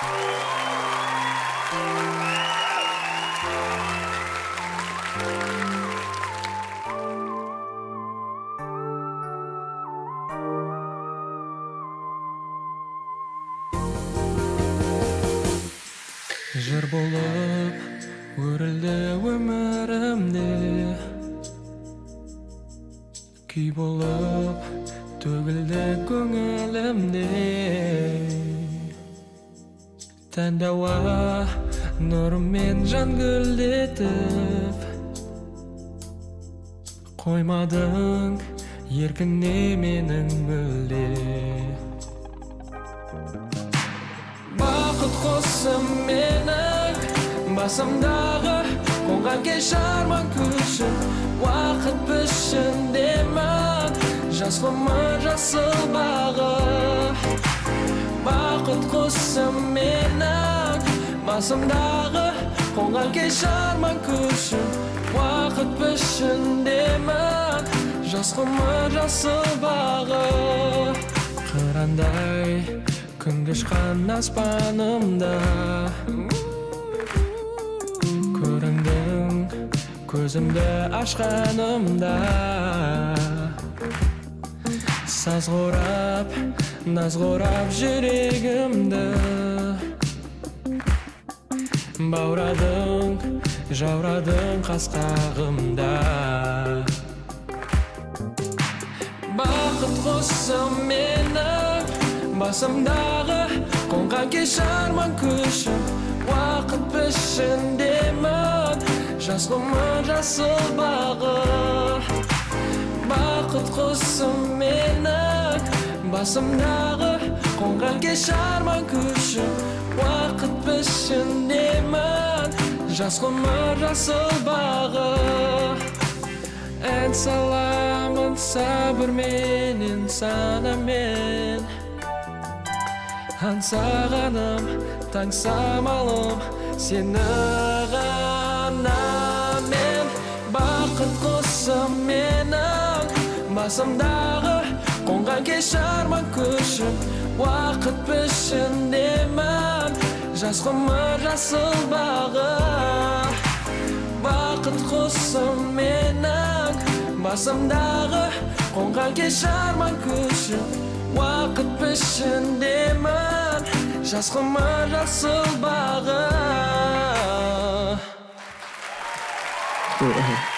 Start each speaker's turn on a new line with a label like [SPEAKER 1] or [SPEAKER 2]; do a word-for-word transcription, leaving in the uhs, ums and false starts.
[SPEAKER 1] Жыр болып өрілді өмірімде, күй болып төгілді көңілімде. Тәнді ауа нұрымен жан гүлдетіп, қоймадың еркіне менің мүлде. Бақыт құсым менің басымдағы, қонған кеш арман күшін, уақыт пішіндемін жас ғұмыр жасыл бағы. Бақыт құсым менің басымдағы, қонған кеш арман күшін, уақыт пішіндемін жас ғұмыр жасыл бағы. Қырандай күн кешқан аспанымда, көріндің көзімді ашқанымда. Саз ғорап, наз ғорап жүрегімді, баурадың, жаурадың қасқағымда. Бақыт құсым менің басымдағы, қонған кеш арман күшін, уақыт пішіндемін жас ғұмыр жасыл бағы. Бақыт құсым менің басымдағы, қонған кеш арман күшін, уақыт пішіндемін жас ғұмыр жасыл бағы. Ән саламын сабырменен санамен, аңсағаным таң самалым сені ғана мен. Бақыт құсым менің басымдағы, қонған кеш арман күшін, уақыт пішіндемін жас ғұмыр жасыл бағы. Бақыт құсым менің басымдағы, қонған кеш арман күшін, уақыт пішіндемін жас ғұмыр жасыл бағы.